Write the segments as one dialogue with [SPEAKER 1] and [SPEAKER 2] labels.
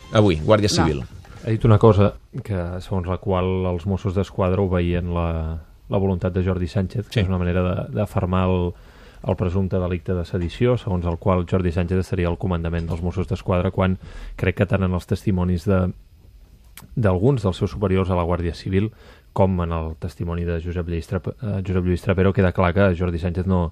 [SPEAKER 1] Avui, Guàrdia Civil.
[SPEAKER 2] Ha dit una cosa que, segons la qual els Mossos d'Esquadra obeïen la voluntat de Jordi Sánchez, que és una manera d'afermar el presumpte delicte de sedició, segons el qual Jordi Sánchez estaria al comandament dels Mossos d'Esquadra, quan crec que tant en els testimonis d'alguns dels seus superiors a la Guàrdia Civil com en el testimoni de Josep Lluís Trapero queda clar que Jordi Sánchez no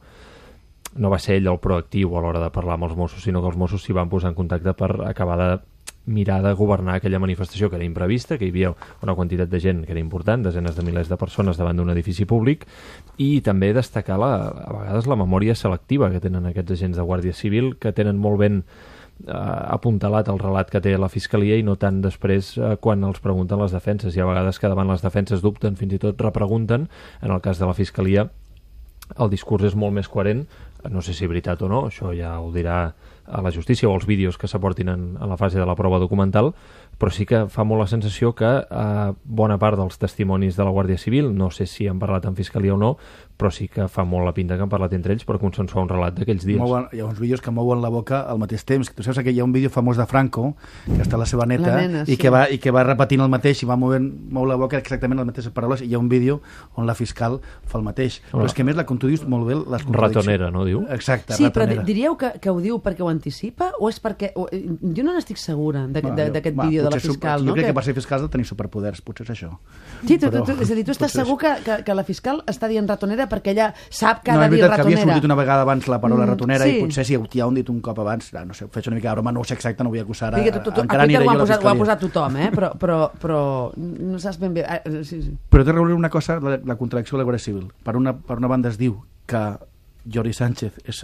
[SPEAKER 2] va ser ell el proactiu a l'hora de parlar amb els Mossos, sinó que els Mossos s'hi van posar en contacte per acabar de mirar de governar aquella manifestació que era imprevista, que hi havia una quantitat de gent que era important, desenes de milers de persones davant d'un edifici públic, i també destacar a vegades la memòria selectiva que tenen aquests agents de Guàrdia Civil, que tenen molt ben apuntalat el relat que té la Fiscalia i no tant després quan els pregunten les defenses. I a vegades que davant les defenses dubten, fins i tot repregunten. En el cas de la Fiscalia el discurs és molt més coherent, no sé si veritat o no, això ja ho dirà a la justícia o els vídeos que s'aportin en la fase de la prova documental, però sí que fa molt la sensació que bona part dels testimonis de la Guàrdia Civil, no sé si han parlat en Fiscalia o no, però sí que fa molt la pinta que han parlat entre ells per consensuar un relat d'aquells dies.
[SPEAKER 3] Hi ha uns vídeos que mouen la boca al mateix temps. Tu saps que hi ha un vídeo famós de Franco, que està la seva neta, i que va repetint el mateix i va mou la boca exactament les mateixes paraules, i hi ha un vídeo on la fiscal fa el mateix. Però és que a més, com tu dius molt bé, les contradiccions...
[SPEAKER 2] Ratonera, no diu?
[SPEAKER 3] Exacte,
[SPEAKER 4] sí,
[SPEAKER 3] ratonera.
[SPEAKER 4] Però diríeu que ho diu perquè ho anticipa o és perquè... Jo no n'estic segura d'aquest vídeo de la fiscal,
[SPEAKER 3] no? Jo crec que per ser fiscal has de tenir superpoders, potser és això.
[SPEAKER 4] Sí, és a dir, tu estàs segur que la fiscal està dient ratonera perquè ella sap que ha de dir ratonera.
[SPEAKER 3] No, és veritat que havia sortit una vegada abans la paraula ratonera i potser si ja ho han dit un cop abans, no sé, faig una mica de broma, no ho sé exacte, no vull acusar a encara aniré jo a la fiscalia. Ho
[SPEAKER 4] ha posat tothom, però no saps ben bé...
[SPEAKER 3] Però té a veure una cosa, la contradicció de la Guàrdia Civil. Per una banda es diu que Jordi Sánchez és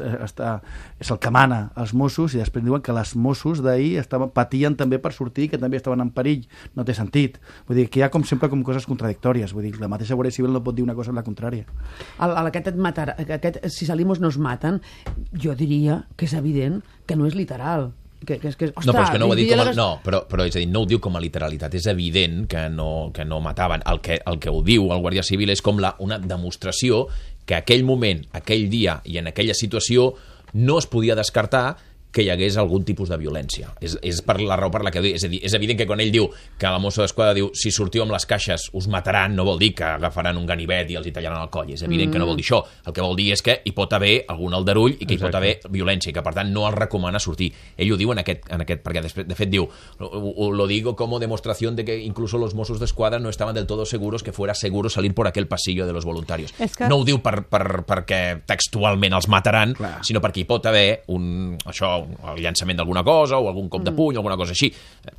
[SPEAKER 3] el que mana els Mossos, i després diuen que les Mossos d'ahir patien també per sortir, que també estaven en perill. No té sentit. Vull dir que hi ha com sempre coses contradictòries. Vull dir, la mateixa Guàrdia Civil no pot dir una cosa en la contrària.
[SPEAKER 4] Si salimos nos matan, jo diria que és evident que no és literal.
[SPEAKER 1] No, però és que no ho ha dit però és a dir, no ho diu com a literalitat, és evident que no mataven. El que ho diu el Guàrdia Civil és com una demostració que aquell moment, aquell dia i en aquella situació no es podia descartar que hi hagués algun tipus de violència. És per la raó per la que diu. És a dir, és evident que quan ell diu que la Mosso d'Esquadra diu si sortiu amb les caixes us mataran, no vol dir que agafaran un ganivet i els hi tallaran el coll. És evident que no vol dir això. El que vol dir és que hi pot haver algun aldarull i que hi pot haver violència i que per tant no els recomana sortir. Ell ho diu en aquest perquè de fet diu lo digo como demostración de que incluso los Mossos d'Esquadra no estaban del todo seguros que fuera seguro salir por aquel pasillo de los voluntarios. No ho diu perquè textualment els mataran, sinó perquè hi pot haver el llançament d'alguna cosa o algun cop de puny o alguna cosa així.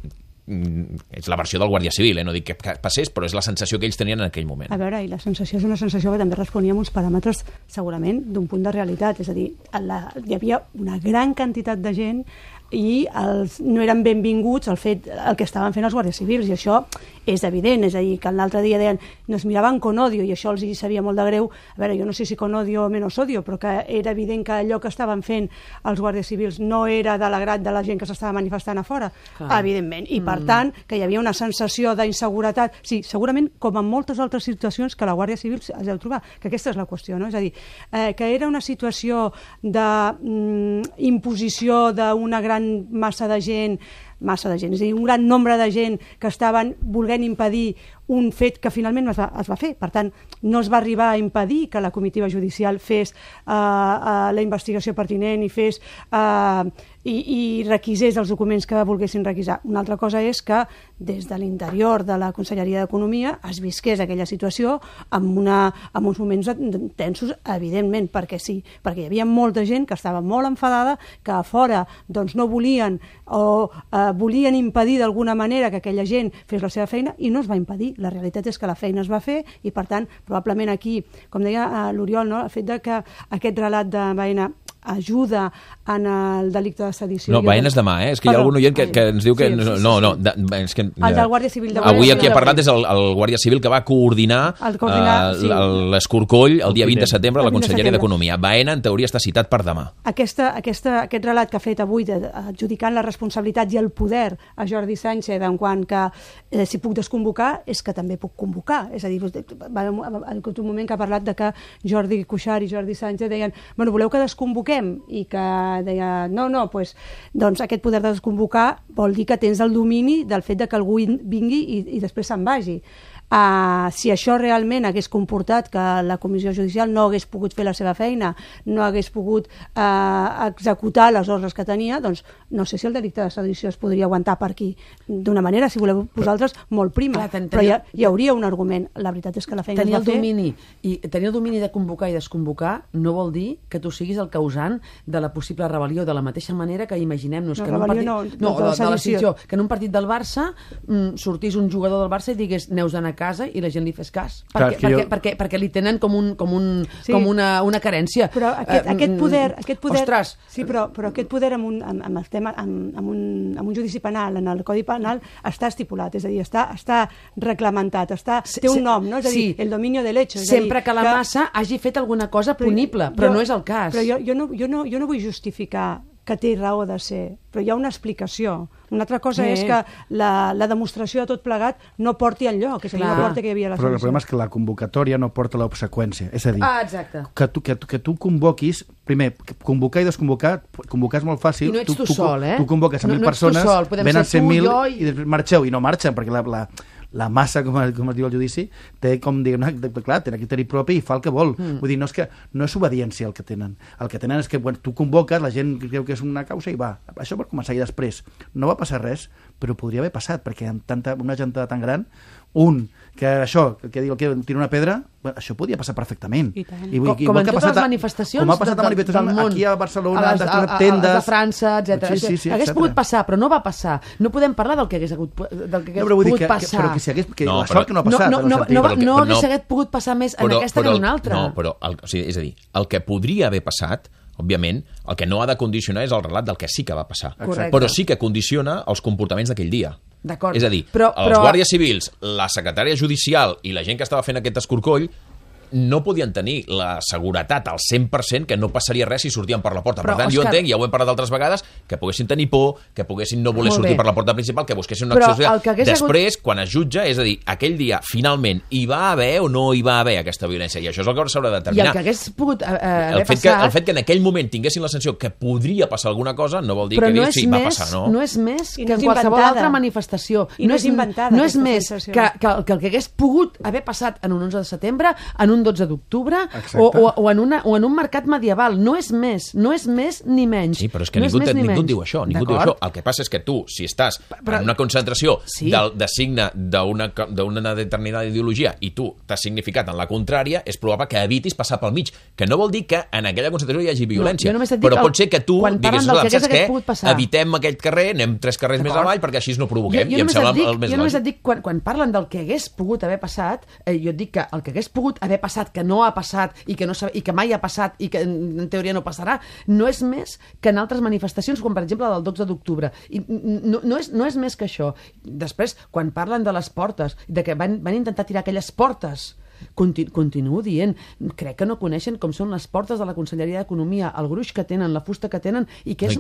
[SPEAKER 1] És la versió del Guàrdia Civil, no dic que passés, però és la sensació que ells tenien en aquell moment.
[SPEAKER 5] A veure, i la sensació és una sensació que també responia amb uns paràmetres segurament d'un punt de realitat, és a dir, hi havia una gran quantitat de gent i no eren benvinguts el que estaven fent els guàrdies civils, i això és evident, és a dir, que l'altre dia deien nos miraven con odio, i això els hi sabia molt de greu. A veure, jo no sé si con odio o menos odio, però que era evident que allò que estaven fent els guàrdies civils no era de l'agrat de la gent que s'estava manifestant a fora, evidentment, i per tant que hi havia una sensació d'inseguretat, sí, segurament com en moltes altres situacions que la Guàrdia Civil es deu trobar, que aquesta és la qüestió, no? És a dir, que era una situació d'imposició d'una gran massa de gent, és a dir, un gran nombre de gent que estaven volent impedir un fet que finalment es va fer. Per tant, no es va arribar a impedir que la comitiva judicial fes la investigació pertinent i fes i requisés els documents que volguessin requisar. Una altra cosa és que des de l'interior de la Conselleria d'Economia es visqués aquella situació amb uns moments tensos, evidentment, perquè sí, perquè hi havia molta gent que estava molt enfadada, que a fora doncs, no volien o volien impedir d'alguna manera que aquella gent fes la seva feina, i no es va impedir. La realitat és que la feina es va fer i, per tant, probablement aquí, com deia l'Oriol, no? El fet que aquest relat de Baena ajuda en el delicte de sedició.
[SPEAKER 1] No, Baena és demà, és que hi ha algun oient que ens diu que... és que
[SPEAKER 5] el del Guàrdia Civil.
[SPEAKER 1] Avui aquí ha parlat és el Guàrdia Civil que va coordinar l'escorcoll el dia 20 de setembre a la Conselleria d'Economia. Baena, en teoria, està citat per demà.
[SPEAKER 5] Aquest relat que ha fet avui adjudicant la responsabilitat i el poder a Jordi Sánchez en quant que si puc desconvocar és que també puc convocar. És a dir, en un moment que ha parlat de que Jordi Cuixart i Jordi Sánchez deien, bueno, voleu que desconvoquem? desconvoquem, i que deia, doncs aquest poder de desconvocar vol dir que tens el domini del fet de que algú vingui i després se'n vagi. Si això realment hagués comportat que la Comissió Judicial no hagués pogut fer la seva feina, no hagués pogut executar les ordres que tenia, doncs no sé si el delicte de sedició es podria aguantar per aquí. D'una manera, si voleu vosaltres, molt prima. Però hi hauria un argument. La veritat és que la feina es va fer...
[SPEAKER 4] Tenir el domini de convocar i desconvocar no vol dir que tu siguis el causant de la possible rebel·lió, de la mateixa manera que imaginem-nos que en un partit del Barça sortís un jugador del Barça i digués neus d'anar a casa i la gent li fes cas. Perquè li tenen com una carència.
[SPEAKER 5] Però aquest poder...
[SPEAKER 4] Ostres!
[SPEAKER 5] Sí, però aquest poder amb un judici penal, en el Codi Penal, està estipulat, és a dir, està reglamentat, té un nom, no? És a dir, el dominio del hecho.
[SPEAKER 4] Sempre que la massa hagi fet alguna cosa punible, però no és el cas.
[SPEAKER 5] Però jo no vull justificar que té raó de ser, però hi ha una explicació. Una altra cosa és que la demostració de tot plegat no porti enlloc, és a dir, no porta que hi havia la
[SPEAKER 3] solució. Però el problema és que la convocatòria no porta l'obseqüència, és a dir, que tu convoquis, primer, convocar i desconvocar, convocar és molt fàcil.
[SPEAKER 4] I no ets tu sol,
[SPEAKER 3] Tu convoques a 1.000 persones, venen 100.000 i després marxeu, i no marxen, perquè la massa, com es diu al judici, té com dir, clar, té criteri propi i fa el que vol. Vull dir, no és obediència el que tenen. El que tenen és que tu convoques, la gent creu que és una causa i va. Això per començar. I després no va passar res, però podria haver passat, perquè amb una gentada tan gran, que tira una pedra, això podia passar perfectament.
[SPEAKER 4] Com en totes les manifestacions
[SPEAKER 3] com ha passat a manifestacions aquí a Barcelona, a tendes,
[SPEAKER 4] a França, etc. Hagués pogut passar, però no va passar. No podem parlar del que hagués pogut passar.
[SPEAKER 3] Però que la sort que no ha passat.
[SPEAKER 4] No hagués pogut passar més en aquesta que en una altra.
[SPEAKER 1] És a dir, el que podria haver passat, òbviament, el que no ha de condicionar és el relat del que sí que va passar. Però sí que condiciona els comportaments d'aquell dia. És a dir, els guàrdies civils, la secretària judicial i la gent que estava fent aquest escorcoll no podien tenir la seguretat al 100% que no passaria res si sortien per la porta. Per tant, jo entenc, ja ho hem parlat d'altres vegades, que poguessin tenir por, que poguessin no voler sortir per la porta principal, que busquessin una acció social. Després, quan es jutja, és a dir, aquell dia, finalment, hi va haver o no hi va haver aquesta violència? I això és el que s'haurà de determinar.
[SPEAKER 4] I el que hagués pogut haver passat...
[SPEAKER 1] El fet que en aquell moment tinguessin la sensació que podria passar alguna cosa no vol dir que sí, va passar, no?
[SPEAKER 4] No és més que en qualsevol altra manifestació.
[SPEAKER 5] I no és inventada.
[SPEAKER 4] No és més que el que hagués pogut haver passat en un 11 de setembre, en un 12 d'octubre, o en un mercat medieval. No és més ni menys.
[SPEAKER 1] Sí, però és que ningú diu això. El que passa és que tu, si estàs en una concentració de signe d'una determinada ideologia i tu t'has significat en la contrària, és probable que evitis passar pel mig. Que no vol dir que en aquella concentració hi hagi violència. Però pot ser que tu diguis, saps què? Evitem aquest carrer, anem 3 carrers més avall perquè així no provoquem. I em sembla el més lògic.
[SPEAKER 4] Jo només et dic, quan parlen del que hagués pogut haver passat, jo et dic que el que hagués pogut haver passat, que no ha passat i que mai ha passat i que en teoria no passarà, no és més que en altres manifestacions, com per exemple la del 12 d'octubre. No és més que això. Després, quan parlen de les portes, de que van intentar tirar aquelles portes, continuo dient, crec que no coneixen com són les portes de la Conselleria d'Economia, el gruix que tenen, la fusta que tenen, i que és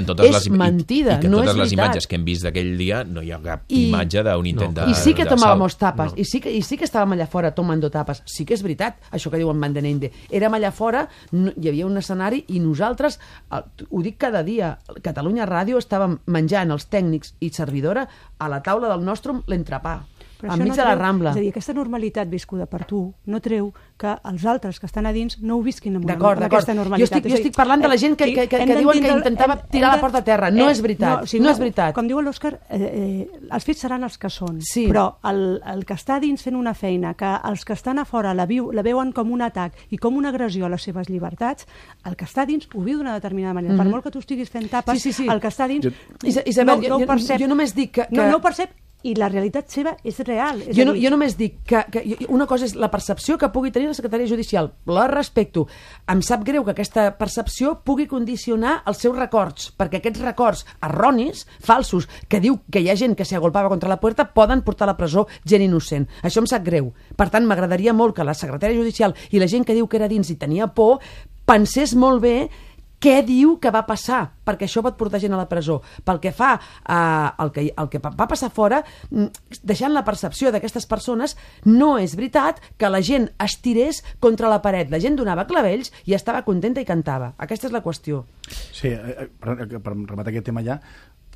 [SPEAKER 4] mentida, no és veritat. I que
[SPEAKER 1] totes les imatges que hem vist d'aquell dia no hi ha cap imatge d'un intent de...
[SPEAKER 4] I sí que tomàvem tapes, i sí que estàvem allà fora tomando tapes, sí que és veritat, això que diuen Mandenende. Érem allà fora, hi havia un escenari i nosaltres, ho dic cada dia, Catalunya Ràdio estàvem menjant els tècnics i servidora a la taula del Nostrum l'entrepà. Enmig de la Rambla.
[SPEAKER 5] És a dir, aquesta normalitat viscuda per tu no treu que els altres que estan a dins no ho visquin amb aquesta normalitat.
[SPEAKER 4] Jo estic parlant de la gent que diuen que intentava tirar la porta a terra. No és veritat. No és veritat.
[SPEAKER 5] Com diu l'Òscar, els fets seran els que són. Però el que està dins fent una feina, que els que estan a fora la veuen com un atac i com una agressió a les seves llibertats, el que està dins ho viu d'una determinada manera. Per molt que tu estiguis fent tapes, el que està dins no ho percep.
[SPEAKER 4] Jo només dic que...
[SPEAKER 5] No ho percep. I la realitat seva és real.
[SPEAKER 4] Jo només dic que una cosa és la percepció que pugui tenir la secretària judicial. La respecto. Em sap greu que aquesta percepció pugui condicionar els seus records, perquè aquests records erronis, falsos, que diu que hi ha gent que s'agolpava contra la puerta, poden portar a la presó gent innocent. Això em sap greu. Per tant, m'agradaria molt que la secretària judicial i la gent que diu que era dins i tenia por pensés molt bé què diu que va passar, perquè això pot portar gent a la presó. Pel que fa al que va passar fora, deixant la percepció d'aquestes persones, no és veritat que la gent es tirés contra la paret. La gent donava clavells i estava contenta i cantava. Aquesta és la qüestió.
[SPEAKER 3] Sí, per rematar aquest tema ja,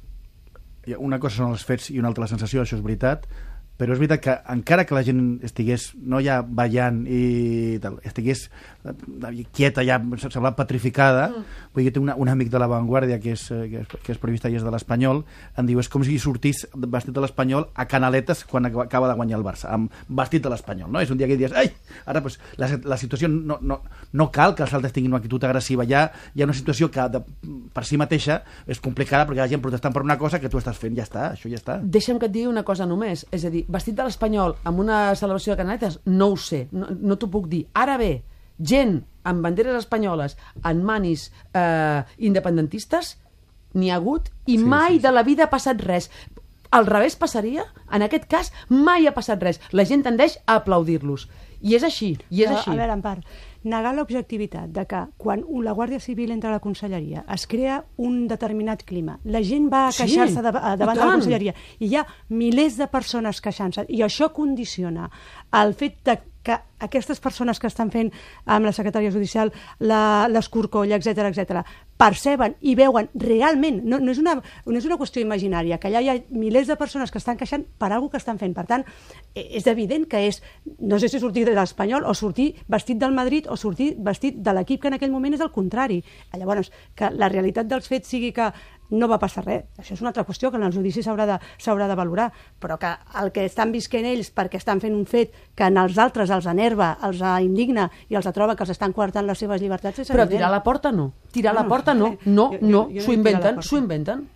[SPEAKER 3] una cosa són els fets i una altra la sensació, això és veritat, però és veritat que encara que la gent estigués no ja ballant i tal, estigués quieta, ja semblava petrificada, vull dir, jo tinc un amic de La Vanguardia que és periodista i és de l'Espanyol, em diu, és com si sortís vestit de l'Espanyol a Canaletes quan acaba de guanyar el Barça, amb vestit de l'Espanyol, no? És un dia que dius, ai, ara pues, la situació no cal que els altres tinguin una actitud agressiva, hi ha una situació que per si mateixa és complicada perquè la gent protestant per una cosa que tu estàs fent, ja està, això ja està.
[SPEAKER 4] Deixa'm que et digui una cosa només, és a dir, vestit de l'Espanyol amb una celebració de Canaletes, no ho sé, no t'ho puc dir. Ara bé, gent amb banderes espanyoles en manis independentistes n'hi ha hagut i mai de la vida ha passat res. Al revés passaria? En aquest cas mai ha passat res. La gent tendeix a aplaudir-los. I és així, i és així.
[SPEAKER 5] A veure, Empar, negar l'objectivitat de que quan la Guàrdia Civil entra a la conselleria es crea un determinat clima, la gent va a queixar-se davant de la conselleria i hi ha milers de persones queixant-se i això condiciona el fet de que aquestes persones que estan fent amb la secretària judicial l'escorcoll, etc, perceben i veuen realment, no és una qüestió imaginària, que allà hi ha milers de persones que estan queixant per alguna que estan fent. Per tant, és evident que és, no sé si sortir de l'Espanyol o sortir vestit del Madrid o sortir vestit de l'equip que en aquell moment és el contrari. Llavors, que la realitat dels fets sigui que no va passar res. Això és una altra qüestió que en el judici s'haurà de valorar, però que el que estan visquent ells perquè estan fent un fet que en els altres els enerva, els indigna i els troba que els estan coartant les seves llibertats és evident.
[SPEAKER 4] Però tirar la porta no. Tirar la porta no. No, s'ho inventen.